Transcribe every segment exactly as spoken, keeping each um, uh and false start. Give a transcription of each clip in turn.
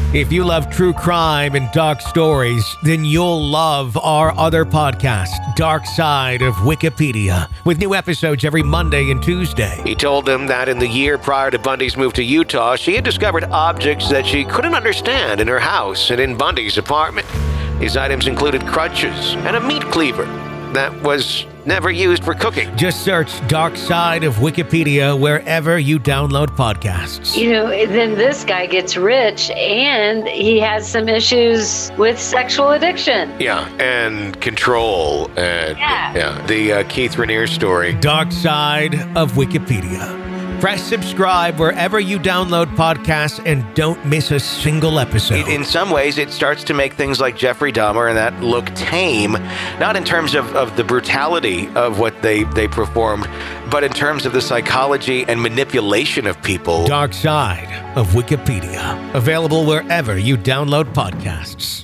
If you love true crime and dark stories, then you'll love our other podcast, Dark Side of Wikipedia, with new episodes every Monday and Tuesday. He told them that in the year prior to Bundy's move to Utah, she had discovered objects that she couldn't understand in her house and in Bundy's apartment. These items included crutches and a meat cleaver that was never used for cooking. Just search Dark Side of Wikipedia wherever you download podcasts. You know, then this guy gets rich and he has some issues with sexual addiction. Yeah, and control. And yeah. yeah the uh, Keith Raniere story. Dark Side of Wikipedia. Press subscribe wherever you download podcasts and don't miss a single episode. In some ways, it starts to make things like Jeffrey Dahmer and that look tame, not in terms of, of the brutality of what they, they performed, but in terms of the psychology and manipulation of people. Dark Side of Wikipedia. Available wherever you download podcasts.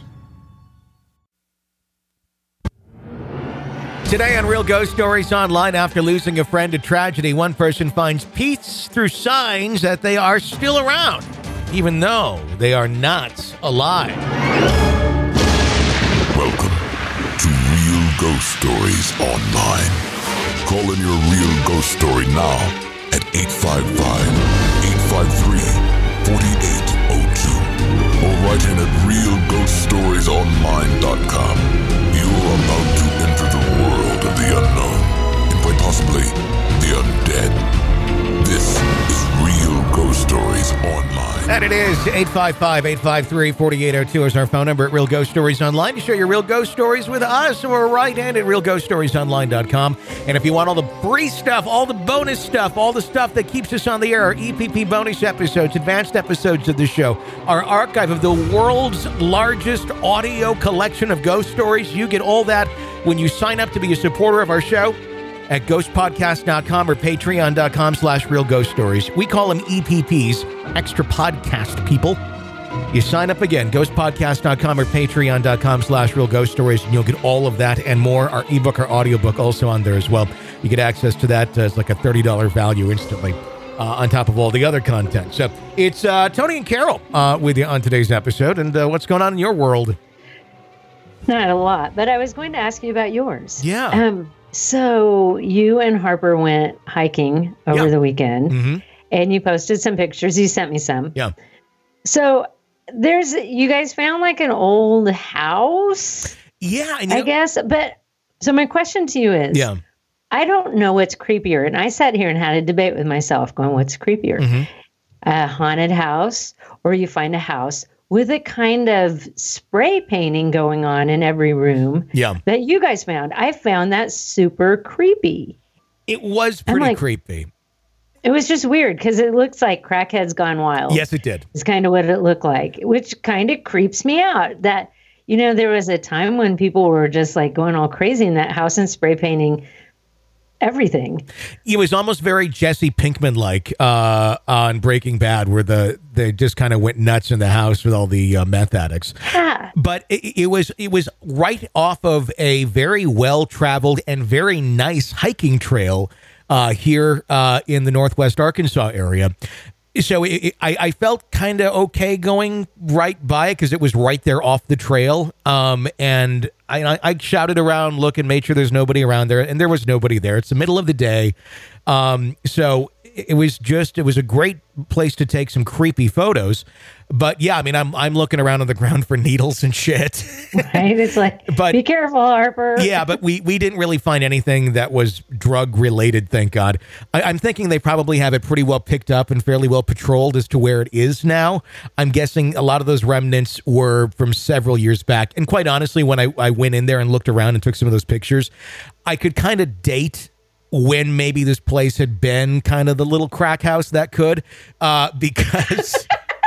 Today on Real Ghost Stories Online, after losing a friend to tragedy, one person finds peace through signs that they are still around, even though they are not alive. Welcome to Real Ghost Stories Online. Call in your real ghost story now at eight five five, eight five three, four eight zero two or write in at real ghost stories online dot com. You are about to enter the world of the unknown and quite possibly the undead. This is Real Ghost Stories Online. And it is eight five five, eight five three, four eight zero two is our phone number at Real Ghost Stories Online to share your real ghost stories with us, or write in at real ghost stories online dot com. And if you want all the free stuff, all the bonus stuff, all the stuff that keeps us on the air, our E P P bonus episodes, advanced episodes of the show, our archive of the world's largest audio collection of ghost stories, you get all that when you sign up to be a supporter of our show at ghost podcast dot com or patreon dot com slash real ghost stories. We call them E P Ps, extra podcast people. You sign up again, ghost podcast dot com or patreon dot com slash real ghost stories, and you'll get all of that and more. Our ebook, our audiobook also on there as well. You get access to that as like a thirty dollars value instantly uh, on top of all the other content. So it's uh, Tony and Carol uh, with you on today's episode. And uh, what's going on in your world? Not a lot, but I was going to ask you about yours. Yeah. Um. So you and Harper went hiking over yeah. the weekend, mm-hmm. and you posted some pictures. You sent me some. Yeah. So there's, you guys found like an old house. Yeah. And you I know, guess. But so my question to you is, yeah. I don't know what's creepier. And I sat here and had a debate with myself going, what's creepier? Mm-hmm. A haunted house, or you find a house with a kind of spray painting going on in every room yeah. that you guys found. I found that super creepy. It was pretty like, creepy. It was just weird because it looks like Crackheads Gone Wild. Yes, it did. It's kind of what it looked like, which kind of creeps me out. That, you know, there was a time when people were just like going all crazy in that house and spray painting everything. It was almost very Jesse Pinkman-like uh, on Breaking Bad, where the they just kind of went nuts in the house with all the uh, meth addicts. Yeah. But it, it was it was right off of a very well-traveled and very nice hiking trail uh, here uh, in the Northwest Arkansas area. So it, it, I, I felt kind of okay going right by it because it was right there off the trail. Um, and I, I shouted around, look, and made sure there's nobody around there. And there was nobody there. It's the middle of the day. Um, so it was just, it was a great place to take some creepy photos. But yeah, I mean, I'm I'm looking around on the ground for needles and shit. Right? It's like, but, be careful, Harper. Yeah, but we, we didn't really find anything that was drug related, thank God. I, I'm thinking they probably have it pretty well picked up and fairly well patrolled as to where it is now. I'm guessing a lot of those remnants were from several years back. And quite honestly, when I, I went in there and looked around and took some of those pictures, I could kind of date when maybe this place had been kind of the little crack house that could, uh, because...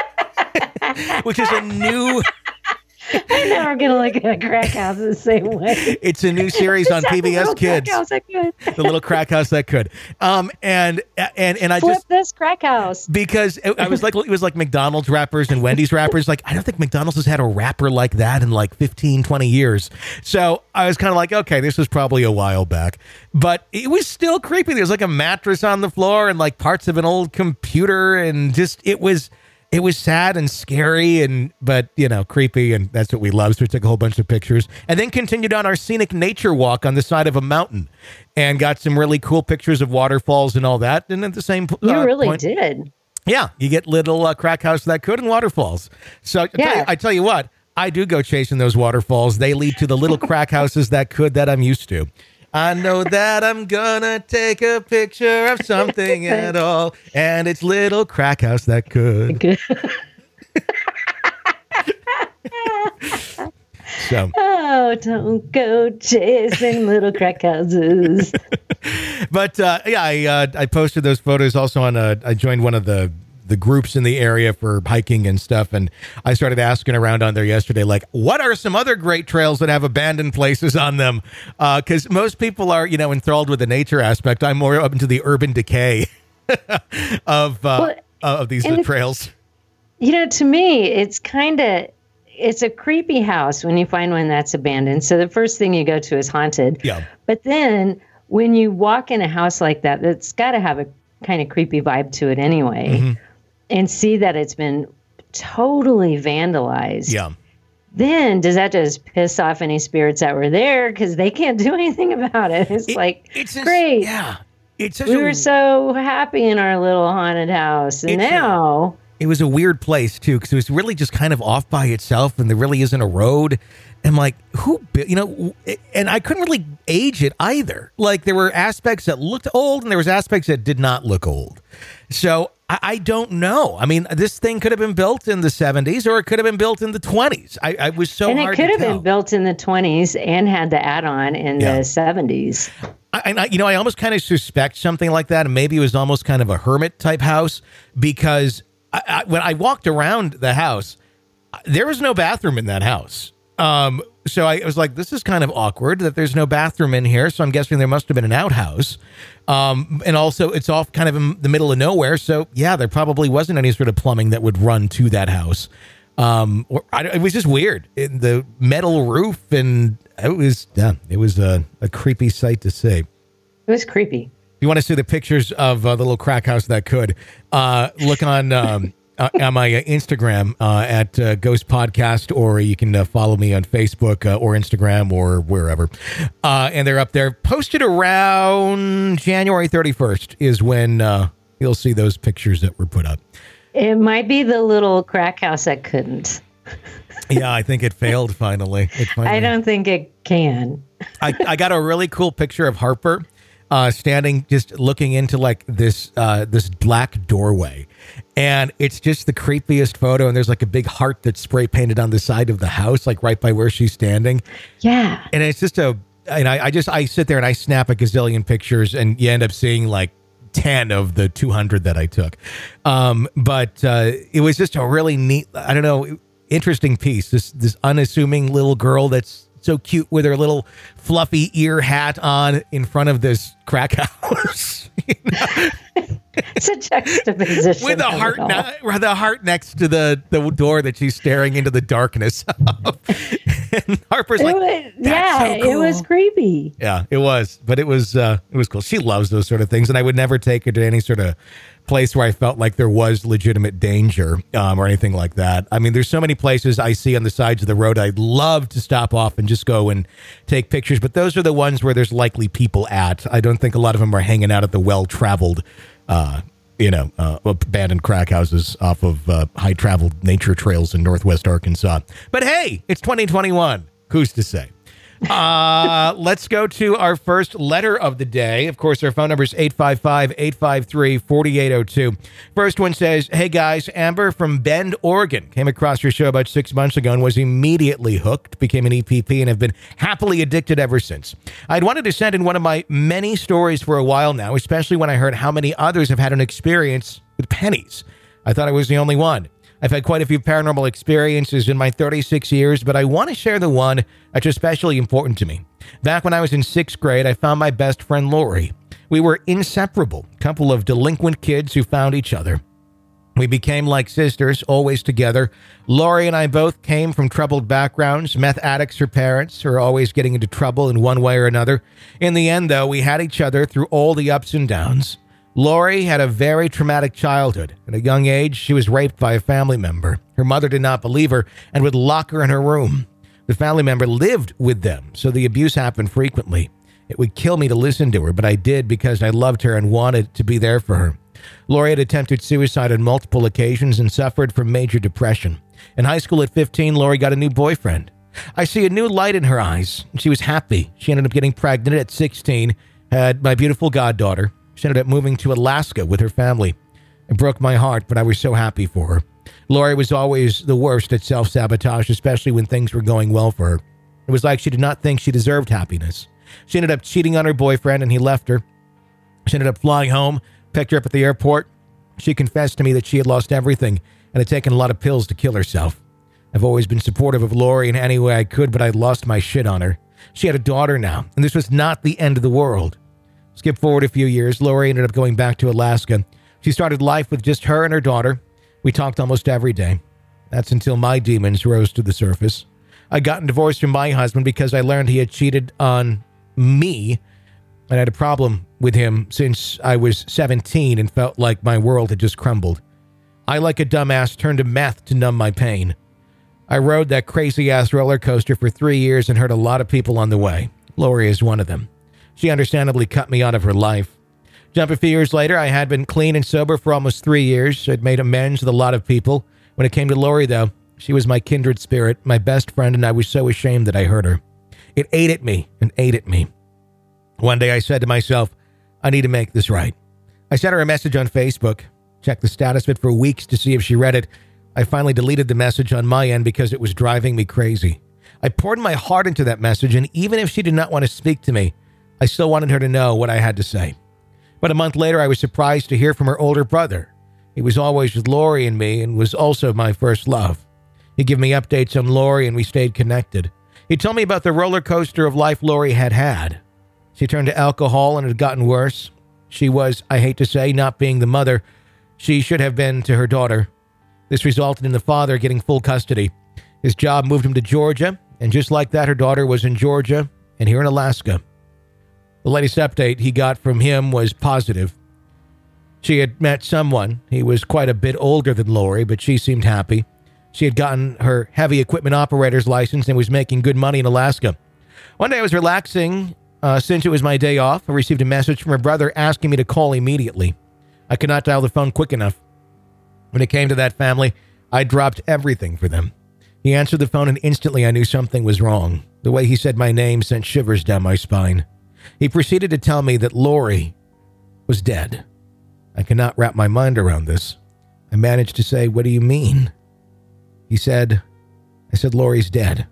which is a new... I'm never going to look at a crack house the same way. It's a new series on P B S Kids. Crack house that could. The little crack house that could. Um, and and and I Flip just this crack house because it, I was like it was like McDonald's wrappers and Wendy's wrappers. Like I don't think McDonald's has had a wrapper like that in like fifteen, twenty years. So I was kind of like, okay, this was probably a while back, but it was still creepy. There was like a mattress on the floor and like parts of an old computer, and just it was. it was sad and scary and, but you know, creepy. And that's what we love. So we took a whole bunch of pictures and then continued on our scenic nature walk on the side of a mountain and got some really cool pictures of waterfalls and all that. And at the same uh, You really point, did. Yeah. You get little uh, crack house that could and waterfalls. So I tell, Yeah. you, I tell you what, I do go chasing those waterfalls. They lead to the little crack houses that could that I'm used to. I know that I'm gonna take a picture of something at all, and it's little crack house that could. Good. So, Oh, don't go chasing little crack houses. but uh, yeah, I uh, I posted those photos also on. A, I joined one of the the groups in the area for hiking and stuff, and I started asking around on there yesterday, like, what are some other great trails that have abandoned places on them? Because uh, most people are, you know, enthralled with the nature aspect. I'm more up into the urban decay of uh, Well, of these and trails. You know, to me, it's kind of, it's a creepy house when you find one that's abandoned. So the first thing you go to is haunted. Yeah. But then when you walk in a house like that, that's got to have a kind of creepy vibe to it anyway. Mm-hmm. And see that it's been totally vandalized. Yeah. Then does that just piss off any spirits that were there because they can't do anything about it? It's It- like, it's just- great. Yeah. It's such We a- were so happy in our little haunted house. And It's a- now... It was a weird place too, because it was really just kind of off by itself, and there really isn't a road. And like, who, bu- you know, and I couldn't really age it either. Like, there were aspects that looked old, and there was aspects that did not look old. So I, I don't know. I mean, this thing could have been built in the seventies, or it could have been built in the twenties. I, I was so and it hard could to have tell. been built in the twenties and had the add-on in Yeah. the seventies. I, and I, you know, I almost kind of suspect something like that, and maybe it was almost kind of a hermit type house, because I, I, when I walked around the house, there was no bathroom in that house. Um, so I was like, this is kind of awkward that there's no bathroom in here. So I'm guessing there must have been an outhouse. Um, and also it's off kind of in the middle of nowhere. So yeah, there probably wasn't any sort of plumbing that would run to that house. Um, or I, it was just weird. It, the metal roof, and it was, yeah, it was a, a creepy sight to see. It was creepy. If you want to see the pictures of uh, the little crack house that could, uh, look on um, uh, on my uh, Instagram uh, at uh, Ghost Podcast, or you can uh, follow me on Facebook uh, or Instagram or wherever. Uh, and they're up there. Posted around January thirty-first is when uh, you'll see those pictures that were put up. It might be the little crack house that couldn't. Yeah, I think it failed finally. It finally I don't think it can. I, I got a really cool picture of Harper uh, standing, just looking into like this uh, this black doorway, and it's just the creepiest photo. And there's like a big heart that's spray painted on the side of the house, like right by where she's standing. Yeah. And it's just a, and I, I just I sit there and I snap a gazillion pictures, and you end up seeing like ten of the two hundred that I took. Um, but uh, it was just a really neat, I don't know, interesting piece. This this unassuming little girl that's so cute with her little fluffy ear hat on in front of this crack house. You know? It's a juxtaposition. With the of it heart, all. ne- the heart next to the, the door that she's staring into the darkness of. And Harper's It like, was- "That's yeah, so cool." it was creepy. Yeah, it was, but it was uh, it was cool. She loves those sort of things, and I would never take her to any sort of place where I felt like there was legitimate danger um, or anything like that. I mean, there's so many places I see on the sides of the road I'd love to stop off and just go and take pictures, but those are the ones where there's likely people at. I don't think a lot of them are hanging out at the well-traveled, uh, you know, uh, abandoned crack houses off of uh, high-traveled nature trails in Northwest Arkansas. But hey, it's twenty twenty-one. Who's to say? Uh, let's go to our first letter of the day. Of course, our phone number is eight five five, eight five three, four eight zero two. First one says, "Hey guys, Amber from Bend, Oregon. Came across your show about six months ago and was immediately hooked, became an E P P, and have been happily addicted ever since. I'd wanted to send in one of my many stories for a while now, especially when I heard how many others have had an experience with pennies. I thought I was the only one. I've had quite a few paranormal experiences in my thirty-six years, but I want to share the one that's especially important to me. Back when I was in sixth grade, I found my best friend Lori. We were inseparable, a couple of delinquent kids who found each other. We became like sisters, always together. Lori and I both came from troubled backgrounds, meth addicts, her parents, who are always getting into trouble in one way or another. In the end, though, we had each other through all the ups and downs. Lori had a very traumatic childhood. At a young age, she was raped by a family member. Her mother did not believe her and would lock her in her room. The family member lived with them, so the abuse happened frequently. It would kill me to listen to her, but I did because I loved her and wanted to be there for her. Lori had attempted suicide on multiple occasions and suffered from major depression. In high school at fifteen, Lori got a new boyfriend. I see a new light in her eyes. She was happy. She ended up getting pregnant at sixteen, had my beautiful goddaughter. She ended up moving to Alaska with her family. It broke my heart, but I was so happy for her. Lori was always the worst at self-sabotage, especially when things were going well for her. It was like she did not think she deserved happiness. She ended up cheating on her boyfriend, and he left her. She ended up flying home, picked her up at the airport. She confessed to me that she had lost everything and had taken a lot of pills to kill herself. I've always been supportive of Lori in any way I could, but I lost my shit on her. She had a daughter now, and this was not the end of the world. Skip forward a few years, Lori ended up going back to Alaska. She started life with just her and her daughter. We talked almost every day. That's until my demons rose to the surface. I got divorced from my husband because I learned he had cheated on me. I had a problem with him since I was seventeen and felt like my world had just crumbled. I, like a dumbass, turned to meth to numb my pain. I rode that crazy-ass roller coaster for three years and hurt a lot of people on the way. Lori is one of them. She understandably cut me out of her life. Jump a few years later, I had been clean and sober for almost three years. I'd made amends with a lot of people. When it came to Lori, though, she was my kindred spirit, my best friend, and I was so ashamed that I hurt her. It ate at me and ate at me. One day I said to myself, I need to make this right. I sent her a message on Facebook, checked the status of it for weeks to see if she read it. I finally deleted the message on my end because it was driving me crazy. I poured my heart into that message, and even if she did not want to speak to me, I still wanted her to know what I had to say. But a month later, I was surprised to hear from her older brother. He was always with Lori and me and was also my first love. He gave me updates on Lori and we stayed connected. He told me about the roller coaster of life Lori had had. She turned to alcohol and had gotten worse. She was, I hate to say, not being the mother she should have been to her daughter. This resulted in the father getting full custody. His job moved him to Georgia, and just like that, her daughter was in Georgia and here in Alaska. The latest update he got from him was positive. She had met someone. He was quite a bit older than Lori, but she seemed happy. She had gotten her heavy equipment operator's license and was making good money in Alaska. One day I was relaxing. Uh, since it was my day off, I received a message from her brother asking me to call immediately. I could not dial the phone quick enough. When it came to that family, I dropped everything for them. He answered the phone and instantly I knew something was wrong. The way he said my name sent shivers down my spine. He proceeded to tell me that Lori was dead. I could not wrap my mind around this. I managed to say, "What do you mean?" He said, I said, "Lori's dead."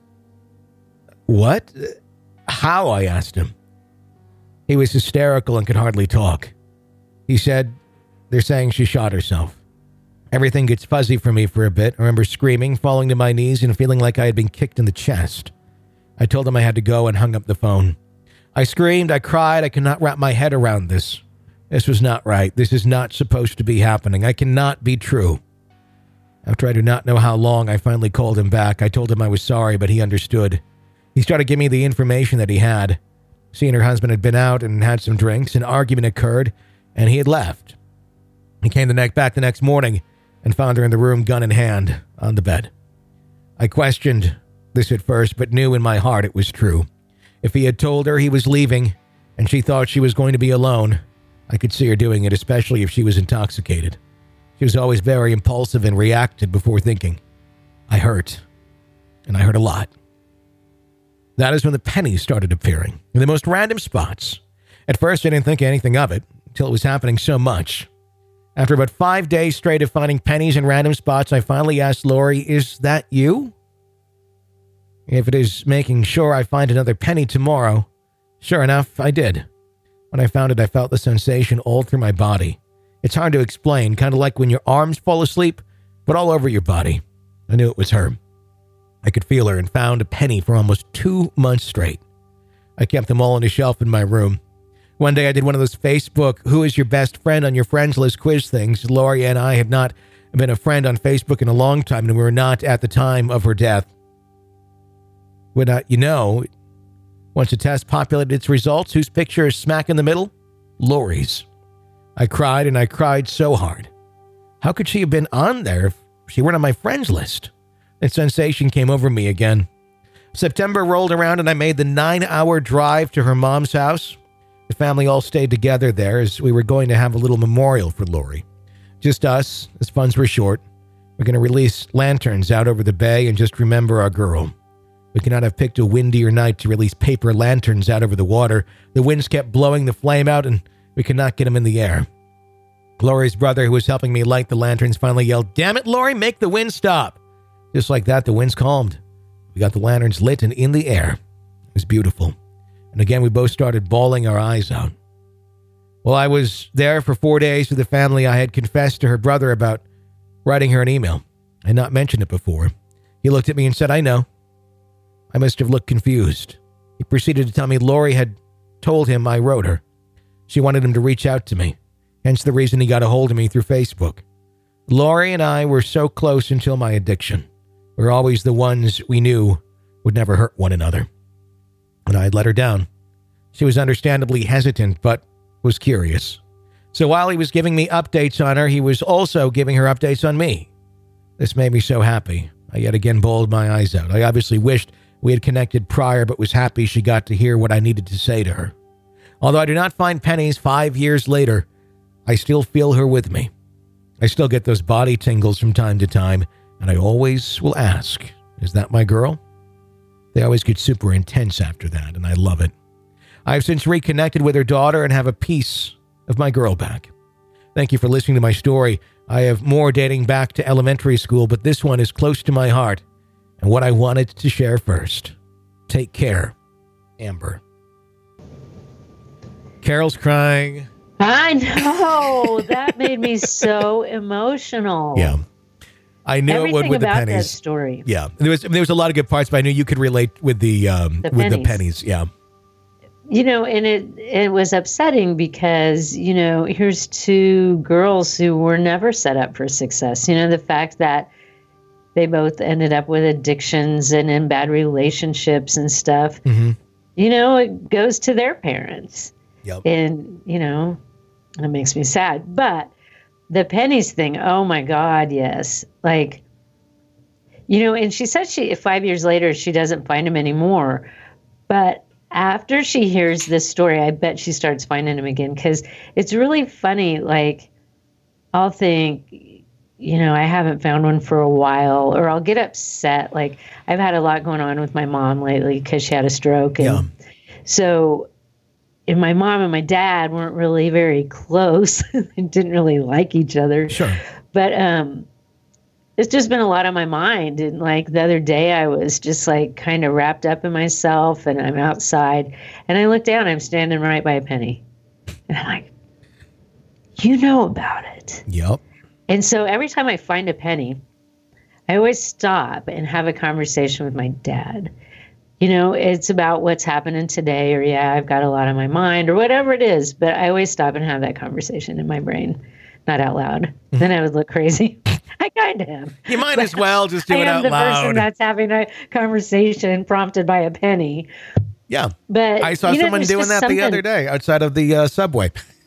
"What? How?" I asked him. He was hysterical and could hardly talk. He said, "They're saying she shot herself." Everything gets fuzzy for me for a bit. I remember screaming, falling to my knees, and feeling like I had been kicked in the chest. I told him I had to go and hung up the phone. I screamed, I cried, I could not wrap my head around this. This was not right. This is not supposed to be happening. I cannot be true. After I do not know how long, I finally called him back. I told him I was sorry, but he understood. He started giving me the information that he had. She and her husband had been out and had some drinks. An argument occurred, and he had left. He came the next, back the next morning and found her in the room, gun in hand, on the bed. I questioned this at first, but knew in my heart it was true. If he had told her he was leaving and she thought she was going to be alone, I could see her doing it, especially if she was intoxicated. She was always very impulsive and reacted before thinking. I hurt, and I hurt a lot. That is when the pennies started appearing in the most random spots. At first, I didn't think anything of it until it was happening so much. After about five days straight of finding pennies in random spots, I finally asked Lori, "Is that you?" If it is making sure I find another penny tomorrow. Sure enough, I did. When I found it, I felt the sensation all through my body. It's hard to explain, kind of like when your arms fall asleep, but all over your body. I knew it was her. I could feel her and found a penny for almost two months straight. I kept them all on a shelf in my room. One day I did one of those Facebook, who is your best friend on your friends list quiz things. Lori and I had not been a friend on Facebook in a long time, and we were not at the time of her death. Would not you know, once the test populated its results, whose picture is smack in the middle? Lori's. I cried and I cried so hard. How could she have been on there if she weren't on my friends list? That sensation came over me again. September rolled around and I made the nine-hour drive to her mom's house. The family all stayed together there as we were going to have a little memorial for Lori. Just us, as funds were short. We're going to release lanterns out over the bay and just remember our girl. We could not have picked a windier night to release paper lanterns out over the water. The winds kept blowing the flame out and we could not get them in the air. Lori's brother, who was helping me light the lanterns, finally yelled, "Damn it, Lori, make the wind stop." Just like that, the winds calmed. We got the lanterns lit and in the air. It was beautiful. And again, we both started bawling our eyes out. While I was there for four days with the family, I had confessed to her brother about writing her an email. I had not mentioned it before. He looked at me and said, "I know." I must have looked confused. He proceeded to tell me Lori had told him I wrote her. She wanted him to reach out to me, hence the reason he got a hold of me through Facebook. Lori and I were so close until my addiction. We were always the ones we knew would never hurt one another. And I had let her down. She was understandably hesitant, but was curious. So while he was giving me updates on her, he was also giving her updates on me. This made me so happy. I yet again bawled my eyes out. I obviously wished we had connected prior, but was happy she got to hear what I needed to say to her. Although I do not find pennies five years later, I still feel her with me. I still get those body tingles from time to time, and I always will ask, "Is that my girl?" They always get super intense after that, and I love it. I have since reconnected with her daughter and have a piece of my girl back. Thank you for listening to my story. I have more dating back to elementary school, but this one is close to my heart and what I wanted to share first. Take care, Amber. Carol's crying. I know. That made me so emotional. Yeah. I knew Everything it would with the about pennies. That story. Yeah. There was there was a lot of good parts, but I knew you could relate with the um The with the pennies. pennies. Yeah. You know, and it it was upsetting because, you know, here's two girls who were never set up for success. You know, the fact that they both ended up with addictions and in bad relationships and stuff, Mm-hmm. you know, it goes to their parents. Yep. And, you know, it makes me sad. But the pennies thing, oh my God, yes. Like, you know, and she said she five years later, she doesn't find him anymore. But after she hears this story, I bet she starts finding him again, because it's really funny. Like, I'll think, you know, I haven't found one for a while, or I'll get upset. Like, I've had a lot going on with my mom lately because she had a stroke. And Yeah. so, and my mom and my dad weren't really very close. They didn't really like each other. Sure. But um, it's just been a lot on my mind. And like the other day, I was just like kind of wrapped up in myself, and I'm outside, and I look down, I'm standing right by a penny. And I'm like, you know about it. Yep. And so every time I find a penny, I always stop and have a conversation with my dad. You know, it's about what's happening today, or yeah, I've got a lot on my mind, or whatever it is. But I always stop and have that conversation in my brain, not out loud. Mm-hmm. Then I would look crazy. I kind of am. You might as well just do I it am out the loud. person that's having a conversation prompted by a penny. Yeah. But I saw you know, someone there's doing just that something... the other day outside of the uh, subway.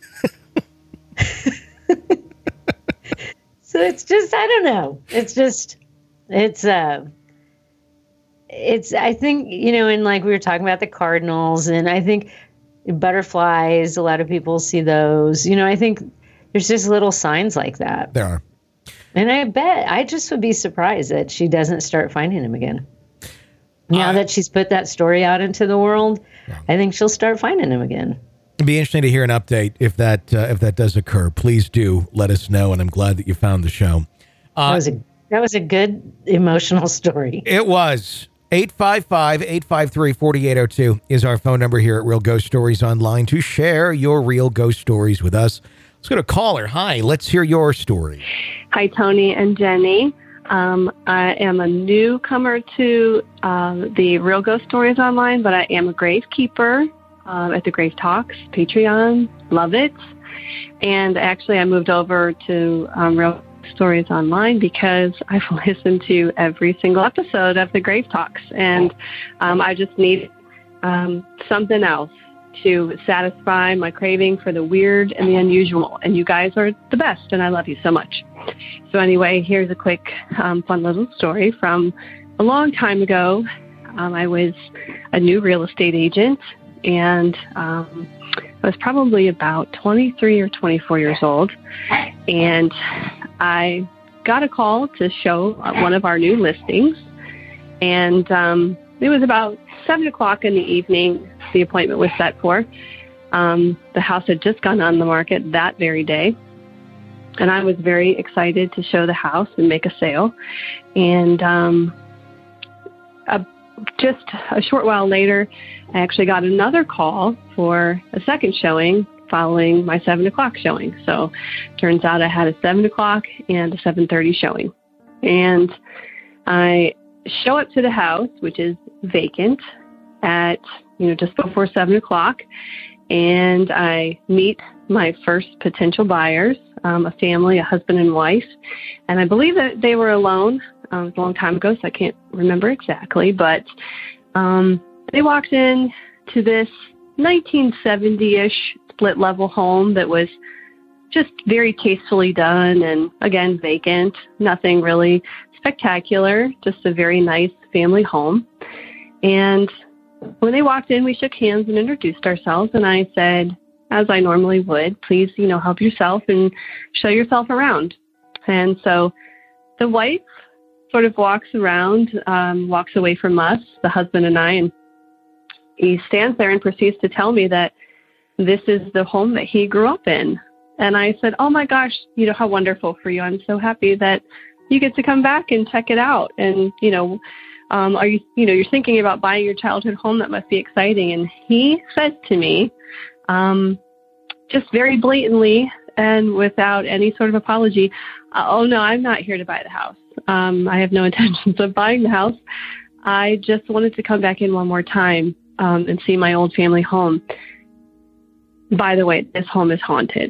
So it's just, I don't know. It's just, it's, uh, it's, I think, you know, and like we were talking about the cardinals, and I think butterflies, a lot of people see those, you know, I think there's just little signs like that. There are. And I bet, I just would be surprised that she doesn't start finding him again. Now uh, that she's put that story out into the world, yeah. I think she'll start finding him again. It'd be interesting to hear an update if that uh, if that does occur. Please do let us know, and I'm glad that you found the show. Uh, that was a that was a good emotional story. It was. eight five five, eight five three, four eight zero two is our phone number here at Real Ghost Stories Online to share your real ghost stories with us. Let's go to caller. Hi, let's hear your story. Hi, Tony and Jenny. Um, I am a newcomer to uh, the Real Ghost Stories Online, but I am a gravekeeper uh, at the Grave Talks, Patreon. Love it. And actually, I moved over to um, Real Stories Online because I've listened to every single episode of the Grave Talks, and um, I just need um, something else to satisfy my craving for the weird and the unusual. And you guys are the best, and I love you so much. So anyway, here's a quick, um, fun little story from a long time ago. Um, I was a new real estate agent, and um, I was probably about twenty-three or twenty-four years old. And I got a call to show one of our new listings. And um, it was about seven o'clock in the evening the appointment was set for. Um, the house had just gone on the market that very day. And I was very excited to show the house and make a sale. And um, a, just a short while later, I actually got another call for a second showing following my seven o'clock showing. So turns out I had a seven o'clock and a seven thirty showing. And I show up to the house, which is vacant, at, you know, just before seven o'clock. And I meet my first potential buyers, um, a family, a husband and wife. And I believe that they were alone. Um, it was a long time ago, so I can't remember exactly. But um, they walked in to this nineteen seventy-ish split-level home that was just very tastefully done and, again, vacant. Nothing really spectacular, just a very nice family home. And when they walked in, we shook hands and introduced ourselves. And I said, as I normally would, please, you know, help yourself and show yourself around. And so the wife sort of walks around, um, walks away from us, the husband and I, and he stands there and proceeds to tell me that this is the home that he grew up in. And I said, oh my gosh, you know, how wonderful for you. I'm so happy that you get to come back and check it out. And, you know, um, are you, you know, you're thinking about buying your childhood home. That must be exciting. And he said to me, um, just very blatantly and without any sort of apology, oh no, I'm not here to buy the house. Um, I have no intentions of buying the house. I just wanted to come back in one more time um, and see my old family home. By the way, this home is haunted.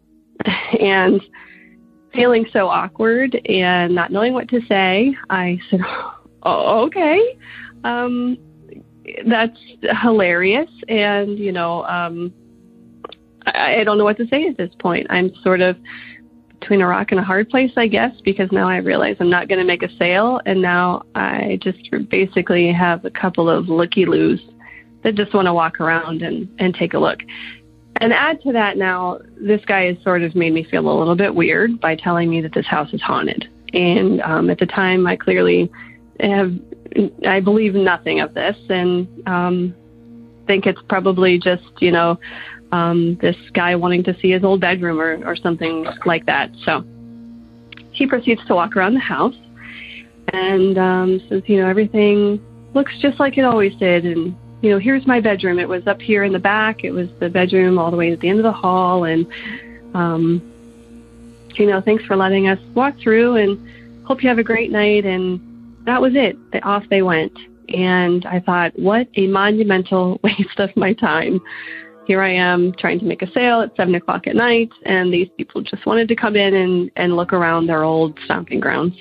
And feeling so awkward and not knowing what to say, I said, oh, okay, um, that's hilarious. And, you know, um, I, I don't know what to say at this point. I'm sort of between a rock and a hard place, I guess, because now I realize I'm not going to make a sale. And now I just basically have a couple of looky-loos that just want to walk around and, and take a look. And add to that now, this guy has sort of made me feel a little bit weird by telling me that this house is haunted. And um, at the time, I clearly have, I believe nothing of this and um, think it's probably just, you know, um, this guy wanting to see his old bedroom or, or something like that. So he proceeds to walk around the house and um, says, you know, everything looks just like it always did. And you know, here's my bedroom. It was up here in the back. It was the bedroom all the way at the end of the hall. And, um, you know, thanks for letting us walk through and hope you have a great night. And that was it. Off they went. And I thought, what a monumental waste of my time. Here I am trying to make a sale at seven o'clock at night. And these people just wanted to come in and, and look around their old stomping grounds.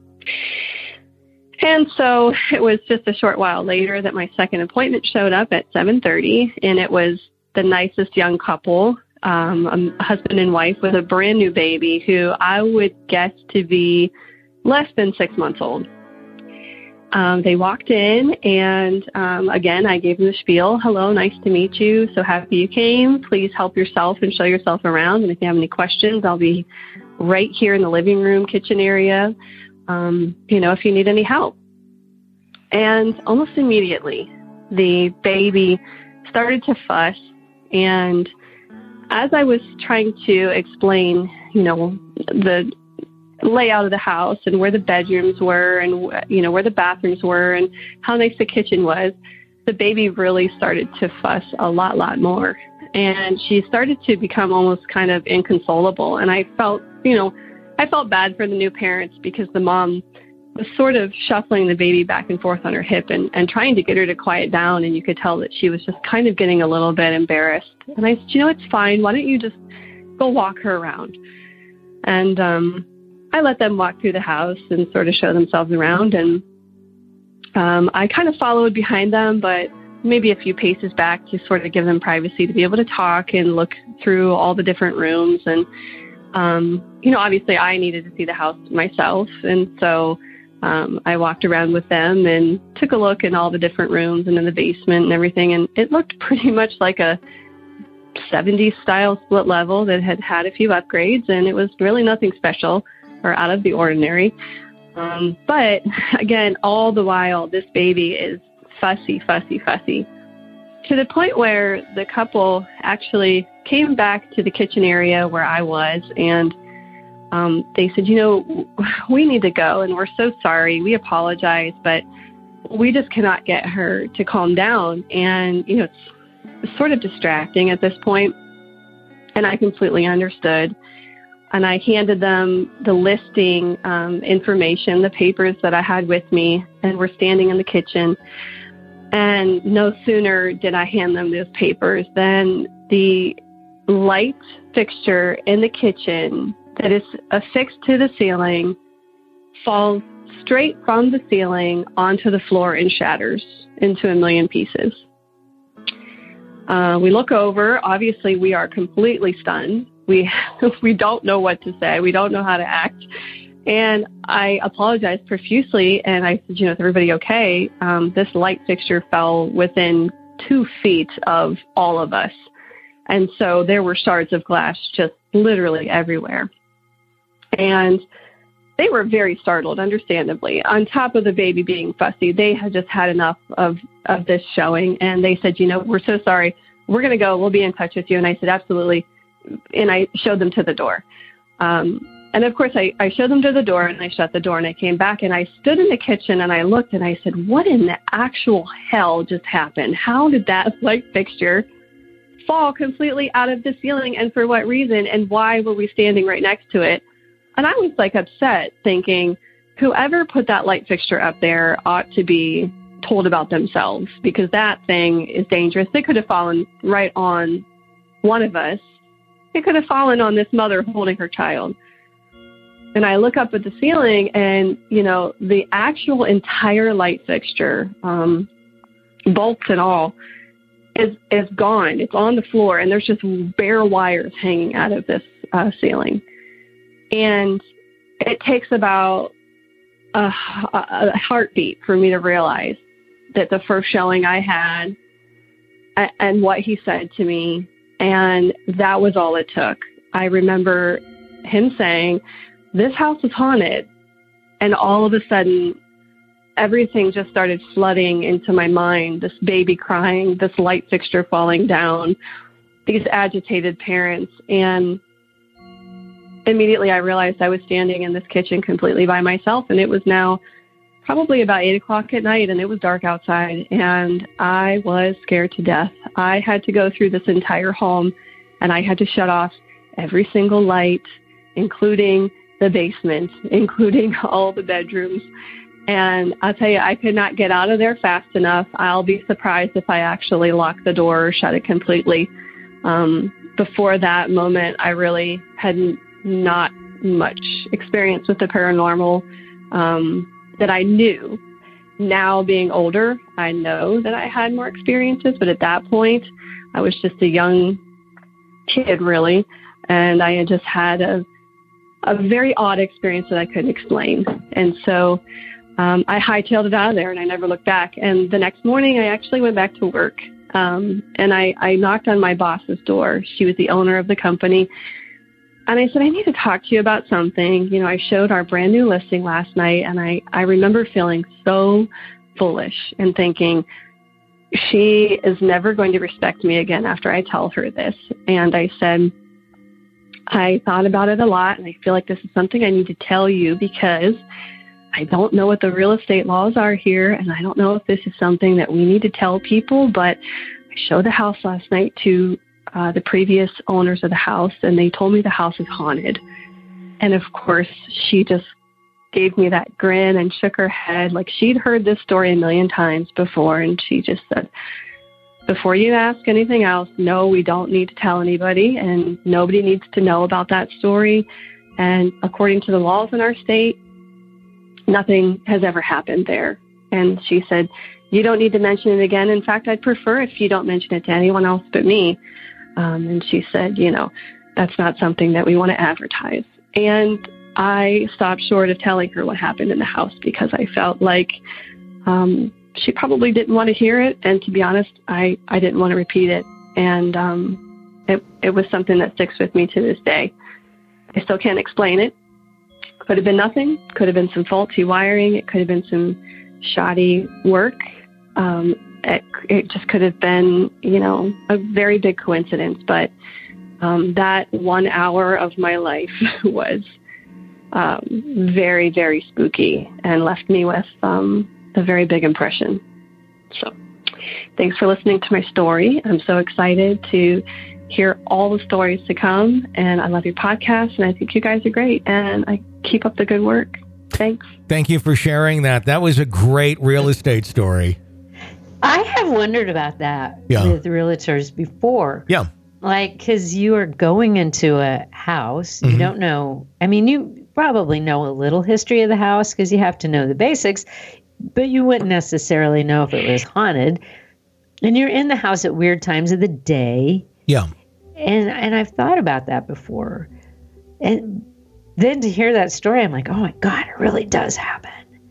And so it was just a short while later that my second appointment showed up at seven thirty, and it was the nicest young couple, um, a husband and wife with a brand new baby who I would guess to be less than six months old. Um, they walked in, and um, again, I gave them the spiel. Hello, nice to meet you. So happy you came. Please help yourself and show yourself around. And if you have any questions, I'll be right here in the living room, kitchen area. Um, you know, if you need any help. And almost immediately, the baby started to fuss. And as I was trying to explain, you know, the layout of the house and where the bedrooms were and, you know, where the bathrooms were and how nice the kitchen was, the baby really started to fuss a lot, lot more. And she started to become almost kind of inconsolable. And I felt, you know, I felt bad for the new parents because the mom was sort of shuffling the baby back and forth on her hip and, and trying to get her to quiet down. And you could tell that she was just kind of getting a little bit embarrassed. And I said, you know, it's fine. Why don't you just go walk her around? And um, I let them walk through the house and sort of show themselves around. And um, I kind of followed behind them, but maybe a few paces back to sort of give them privacy to be able to talk and look through all the different rooms. And, um, you know, obviously I needed to see the house myself. And so um, I walked around with them and took a look in all the different rooms and in the basement and everything. And it looked pretty much like a seventies style split level that had had a few upgrades, and it was really nothing special or out of the ordinary. Um, but again, all the while, this baby is fussy, fussy, fussy, to the point where the couple actually came back to the kitchen area where I was, and um, they said, you know, we need to go, and we're so sorry. We apologize, but we just cannot get her to calm down. And, you know, it's sort of distracting at this point, and I completely understood. And I handed them the listing um, information, the papers that I had with me, and we're standing in the kitchen. And no sooner did I hand them those papers than the light fixture in the kitchen that is affixed to the ceiling falls straight from the ceiling onto the floor and shatters into a million pieces. Uh, we look over. Obviously, we are completely stunned. We we don't know what to say. We don't know how to act. And I apologized profusely, and I said, you know, is everybody okay? Um, this light fixture fell within two feet of all of us. And so there were shards of glass just literally everywhere. And they were very startled, understandably. On top of the baby being fussy, they had just had enough of, of this showing. And they said, you know, we're so sorry. We're going to go. We'll be in touch with you. And I said, absolutely. And I showed them to the door. Um, and, of course, I, I showed them to the door, and I shut the door. And I came back, and I stood in the kitchen, and I looked, and I said, what in the actual hell just happened? How did that light fixture fall completely out of the ceiling, and for what reason, and why were we standing right next to it? And I was like upset, thinking whoever put that light fixture up there ought to be told about themselves, because that thing is dangerous. It could have fallen right on one of us. It could have fallen on this mother holding her child. And I look up at the ceiling, and, you know, the actual entire light fixture, um, bolts and all, is, is gone. It's on the floor, and there's just bare wires hanging out of this uh, ceiling. And it takes about a, a heartbeat for me to realize that the first showing I had and what he said to me, and that was all it took. I remember him saying, this house is haunted. And all of a sudden, everything just started flooding into my mind. This baby crying, this light fixture falling down, these agitated parents. And immediately I realized I was standing in this kitchen completely by myself, and it was now probably about eight o'clock at night, and it was dark outside, and I was scared to death. I had to go through this entire home, and I had to shut off every single light, including the basement, including all the bedrooms. And I'll tell you, I could not get out of there fast enough. I'll be surprised if I actually lock the door or shut it completely. Um, before that moment, I really hadn't not much experience with the paranormal um, that I knew. Now, being older, I know that I had more experiences, but at that point, I was just a young kid, really, and I had just had a, a very odd experience that I couldn't explain. And so um, I hightailed it out of there, and I never looked back. And the next morning, I actually went back to work, um, and I, I knocked on my boss's door. She was the owner of the company. And I said, I need to talk to you about something. You know, I showed our brand new listing last night, and I, I remember feeling so foolish and thinking, she is never going to respect me again after I tell her this. And I said, I thought about it a lot, and I feel like this is something I need to tell you because I don't know what the real estate laws are here, and I don't know if this is something that we need to tell people, but I showed the house last night to Uh, the previous owners of the house, and they told me the house is haunted. And of course, she just gave me that grin and shook her head like she'd heard this story a million times before. And she just said, before you ask anything else, no, we don't need to tell anybody, and nobody needs to know about that story. And according to the laws in our state, nothing has ever happened there. And she said, you don't need to mention it again. In fact, I'd prefer if you don't mention it to anyone else but me. Um, and she said, you know, that's not something that we want to advertise. And I stopped short of telling her what happened in the house because I felt like um, she probably didn't want to hear it. And to be honest, I, I didn't want to repeat it. And um, it, it was something that sticks with me to this day. I still can't explain it. Could have been nothing. Could have been some faulty wiring. It could have been some shoddy work. Um, it, it just could have been, you know, a very big coincidence. But um, that one hour of my life was um, very, very spooky and left me with um, a very big impression. So thanks for listening to my story. I'm so excited to hear all the stories to come. And I love your podcast. And I think you guys are great. And I keep up the good work. Thanks. Thank you for sharing that. That was a great real estate story. I have wondered about that Yeah. with realtors before. Yeah. Like, because you are going into a house, you Mhm. don't know. I mean, you probably know a little history of the house because you have to know the basics, but you wouldn't necessarily know if it was haunted. And you're in the house at weird times of the day. Yeah. And and I've thought about that before. And then to hear that story, I'm like, oh my God, it really does happen.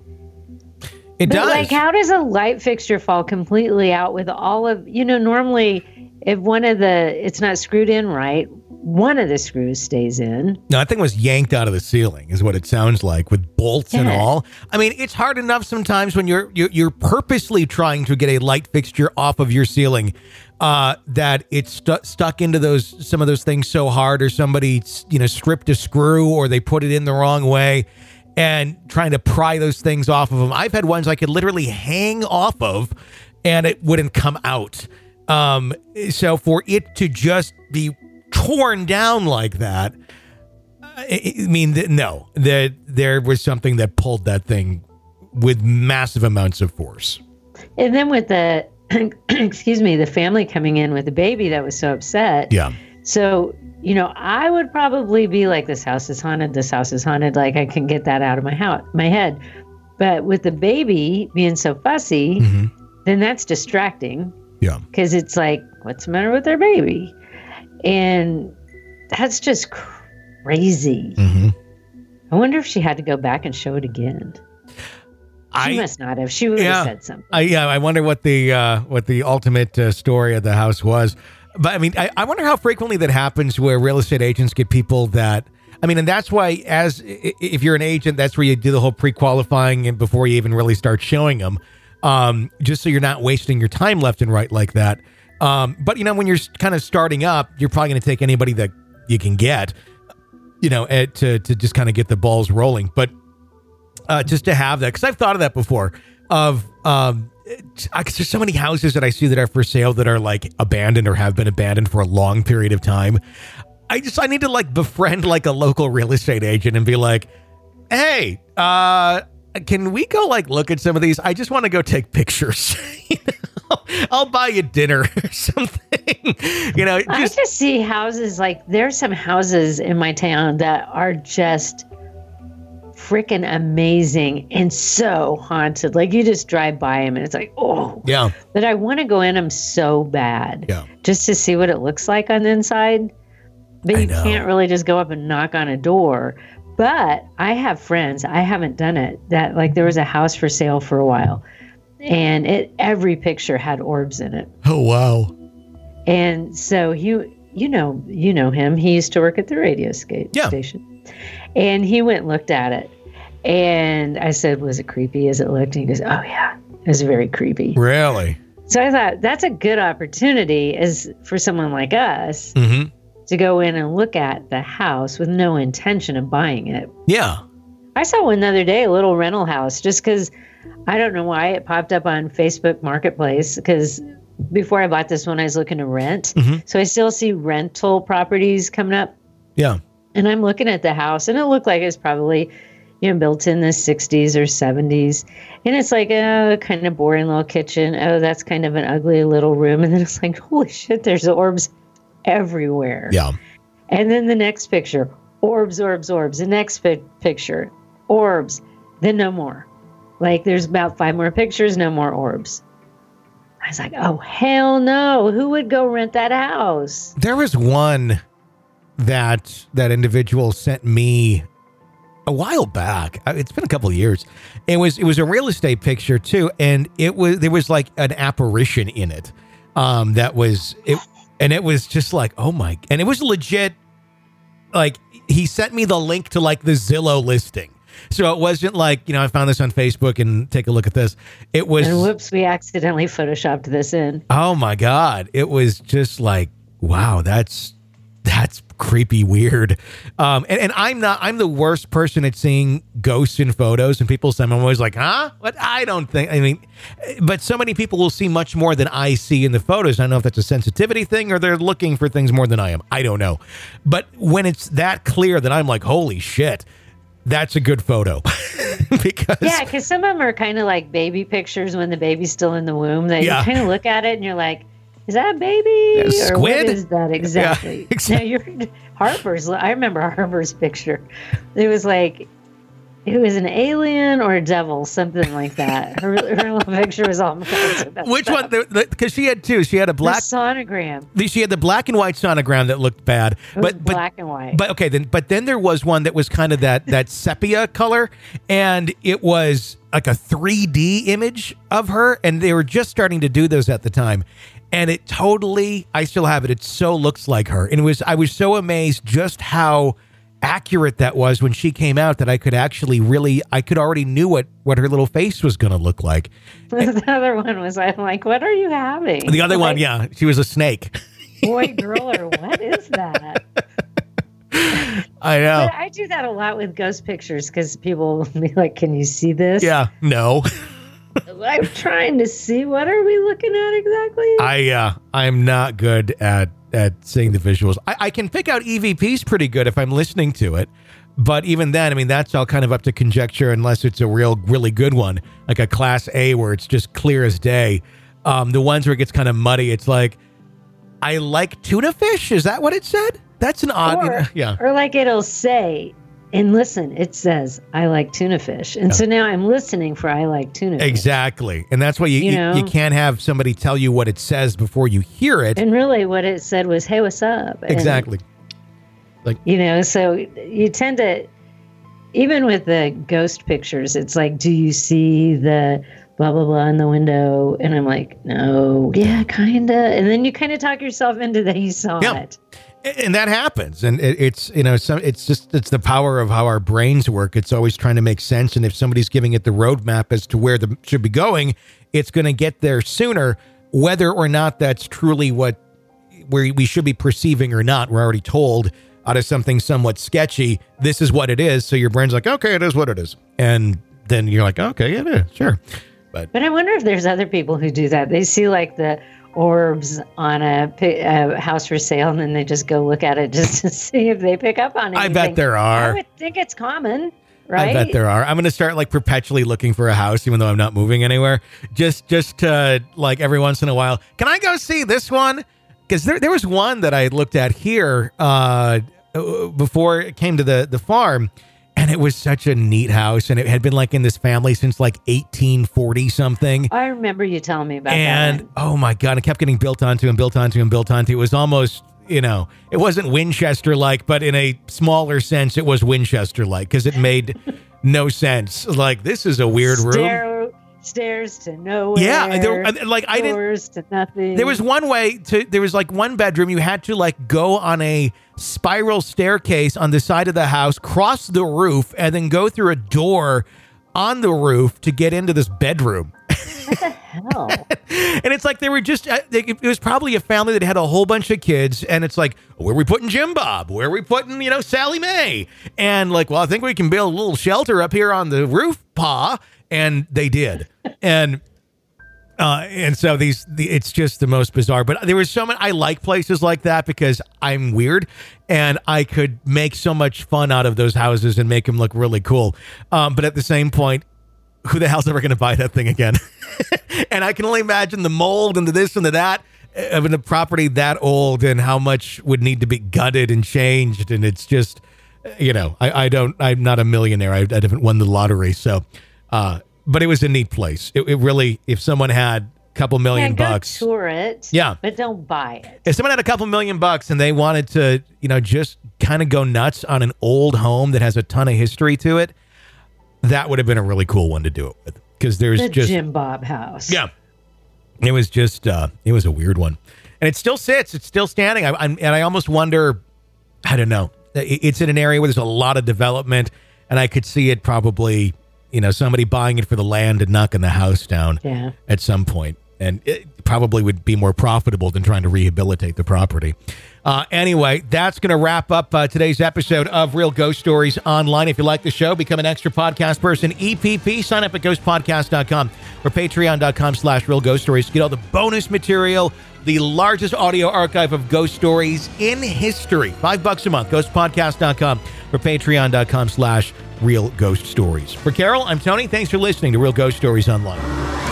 It But does. like, how does a light fixture fall completely out with all of, you know, normally if one of the, it's not screwed in right, one of the screws stays in. No, I think it was yanked out of the ceiling is what it sounds like with bolts and Yeah. all. I mean, it's hard enough sometimes when you're, you're, you're purposely trying to get a light fixture off of your ceiling uh, that it's stu- stuck into those, some of those things so hard, or somebody, you know, stripped a screw or they put it in the wrong way and trying to pry those things off of them. I've had ones I could literally hang off of and it wouldn't come out. Um, so for it to just be torn down like that, I, I mean, th- no, that there was something that pulled that thing with massive amounts of force. And then with the, excuse me, the family coming in with the baby that was so upset. Yeah. So, you know, I would probably be like, this house is haunted, this house is haunted. Like, I can get that out of my house, my head. But with the baby being so fussy, Mm-hmm. then that's distracting. Yeah. Because it's like, what's the matter with their baby? And that's just crazy. Mm-hmm. I wonder if she had to go back and show it again. She I must not have. She would yeah, have said something. I, yeah, I wonder what the uh, what the ultimate uh, story of the house was. But I mean, I, I wonder how frequently that happens where real estate agents get people that, I mean, and that's why as if you're an agent, that's where you do the whole pre-qualifying and before you even really start showing them, um, just so you're not wasting your time left and right like that. Um, but, you know, when you're kind of starting up, you're probably going to take anybody that you can get, you know, eh, to, to just kind of get the balls rolling. But uh, just to have that, because I've thought of that before of, um, because there's so many houses that I see that are for sale that are like abandoned or have been abandoned for a long period of time. I just, I need to like befriend like a local real estate agent and be like, hey, uh, can we go like look at some of these? I just want to go take pictures. You know? I'll buy you dinner or something. You know, I just, just see houses like there's some houses in my town that are just freaking amazing and so haunted. Like you just drive by them and it's like, oh, yeah, but I want to go in them so bad, yeah, just to see what it looks like on the inside. But I you know. can't really just go up and knock on a door. But I have friends, I haven't done it, that like there was a house for sale for a while and it every picture had orbs in it. oh wow, And so he, you know, you know him. He used to work at the radio sca- Yeah. station, and he went and looked at it. And I said, "Was it creepy as it looked?" And he goes, "Oh yeah, it was very creepy." really? So I thought that's a good opportunity, as for someone like us, Mm-hmm. to go in and look at the house with no intention of buying it. Yeah, I saw one the other day, a little rental house, just because I don't know why it popped up on Facebook Marketplace. Because before I bought this one, I was looking to rent. Mhm. So I still see rental properties coming up. yeah, And I'm looking at the house, and it looked like it's probably, you know, built in the sixties or seventies. And it's like a kind of boring little kitchen. Oh, that's kind of an ugly little room. And then it's like, holy shit, there's orbs everywhere. yeah. And then the next picture, orbs, orbs, orbs. The next pi- picture, orbs. Then no more. Like there's about five more pictures, no more orbs. I was like, oh, hell no. Who would go rent that house? There was one that that individual sent me a while back. It's been a couple of years. It was it was a real estate picture too, and it was there was like an apparition in it. Um, that was it, and it was just like, oh my, and it was legit. Like, he sent me the link to like the Zillow listing. So it wasn't like, you know, I found this on Facebook and take a look at this. It was, and whoops, we accidentally photoshopped this in. Oh my God. It was just like, wow, that's, that's creepy weird. Um, and, and I'm not, I'm the worst person at seeing ghosts in photos, and people say, I'm always like, huh? What? I don't think, I mean, but so many people will see much more than I see in the photos. I don't know if that's a sensitivity thing or they're looking for things more than I am. I don't know. But when it's that clear that I'm like, holy shit, that's a good photo. because yeah, because some of them are kind of like baby pictures when the baby's still in the womb. That yeah. you kind of look at it and you're like, is that a baby? A or squid? What is that exactly? Yeah, exactly. No, you're Harper's. I remember Harper's picture. It was like, it was an alien or a devil, something like that. Her, her little picture was all Which one? Because she had two. She had a black the sonogram. She had the black and white sonogram that looked bad. It but was but, black and white. But okay, then but then there was one that was kind of that that sepia color, and it was like a three D image of her, and they were just starting to do those at the time. And it totally, I still have it. It so looks like her. And it was, I was so amazed just how accurate that was when she came out that I could actually really, I could already knew what, what her little face was going to look like. The other one was, I'm like, what are you having? The other like, one, yeah, she was a snake. Boy, girl, or what is that? I know. But I do that a lot with ghost pictures because people will be like, can you see this? Yeah, no. I'm trying to see, what are we looking at exactly? I uh, I'm not good at at seeing the visuals. I, I can pick out E V Ps pretty good if I'm listening to it, but even then, I mean, that's all kind of up to conjecture unless it's a real, really good one, like a Class A where it's just clear as day. Um, the ones where it gets kind of muddy, it's like, I like tuna fish. Is that what it said? That's an odd, or, you know, yeah. Or like it'll say, and listen, it says, I like tuna fish. And yeah. so now I'm listening for I like tuna fish. Exactly. And that's why you, you, you, know? you can't have somebody tell you what it says before you hear it. And really what it said was, hey, what's up? And, exactly. Like, you know, so you tend to, even with the ghost pictures, it's like, do you see the blah, blah, blah in the window? And I'm like, no, yeah, kind of. And then you kind of talk yourself into that you saw yeah. it. And that happens. And it, it's, you know, some, it's just, it's the power of how our brains work. It's always trying to make sense. And if somebody's giving it the roadmap as to where the should be going, it's going to get there sooner, whether or not that's truly what where we should be perceiving or not. We're already told out of something somewhat sketchy, this is what it is. So your brain's like, okay, it is what it is. And then you're like, okay, yeah, it is, sure. But, but I wonder if there's other people who do that. They see like the orbs on a, a house for sale, and then they just go look at it just to see if they pick up on anything. I bet there are. I would think it's common, right? I bet there are. I'm going to start like perpetually looking for a house, even though I'm not moving anywhere. Just, just to like every once in a while, can I go see this one? Because there, there was one that I looked at here uh, before it came to the the farm. And it was such a neat house, and it had been like in this family since like eighteen forty something. I remember you telling me about and, that. And oh my God, it kept getting built onto and built onto and built onto. It was almost, you know, it wasn't Winchester-like, but in a smaller sense, it was Winchester-like because it made no sense. Like, this is a weird Stair- room. Stairs to nowhere. Yeah, there, like I didn't. Doors to nothing. There was one way to. There was like one bedroom. You had to like go on a spiral staircase on the side of the house, cross the roof, and then go through a door on the roof to get into this bedroom. What the hell? And it's like they were just. It was probably a family that had a whole bunch of kids, and it's like, where are we putting Jim Bob? Where are we putting, you know, Sally Mae? And like, well, I think we can build a little shelter up here on the roof, Pa. And they did. And uh, and so these, the, it's just the most bizarre. But there was so many, I like places like that because I'm weird and I could make so much fun out of those houses and make them look really cool. Um, but at the same point, who the hell's ever going to buy that thing again? And I can only imagine the mold and the this and the that of a property that old and how much would need to be gutted and changed. And it's just, you know, I, I don't, I'm not a millionaire. I, I haven't won the lottery. So, Uh, but it was a neat place. It, it really, if someone had couple million yeah, go bucks. tour it. Yeah. But don't buy it. If someone had a couple million bucks and they wanted to, you know, just kind of go nuts on an old home that has a ton of history to it, that would have been a really cool one to do it with. Because there's the just Jim Bob house. Yeah. It was just, uh, it was a weird one. And it still sits. It's still standing. I, I'm, and I almost wonder, I don't know. It's in an area where there's a lot of development. And I could see it probably, you know, somebody buying it for the land and knocking the house down yeah. at some point. And it probably would be more profitable than trying to rehabilitate the property. Uh, anyway, that's going to wrap up uh, today's episode of Real Ghost Stories Online. If you like the show, become an extra podcast person. E P P, sign up at ghost podcast dot com or patreon.com slash real ghost stories to get all the bonus material, the largest audio archive of ghost stories in history. Five bucks a month, ghost podcast dot com or patreon.com slash real ghost stories. For Carol, I'm Tony. Thanks for listening to Real Ghost Stories Online.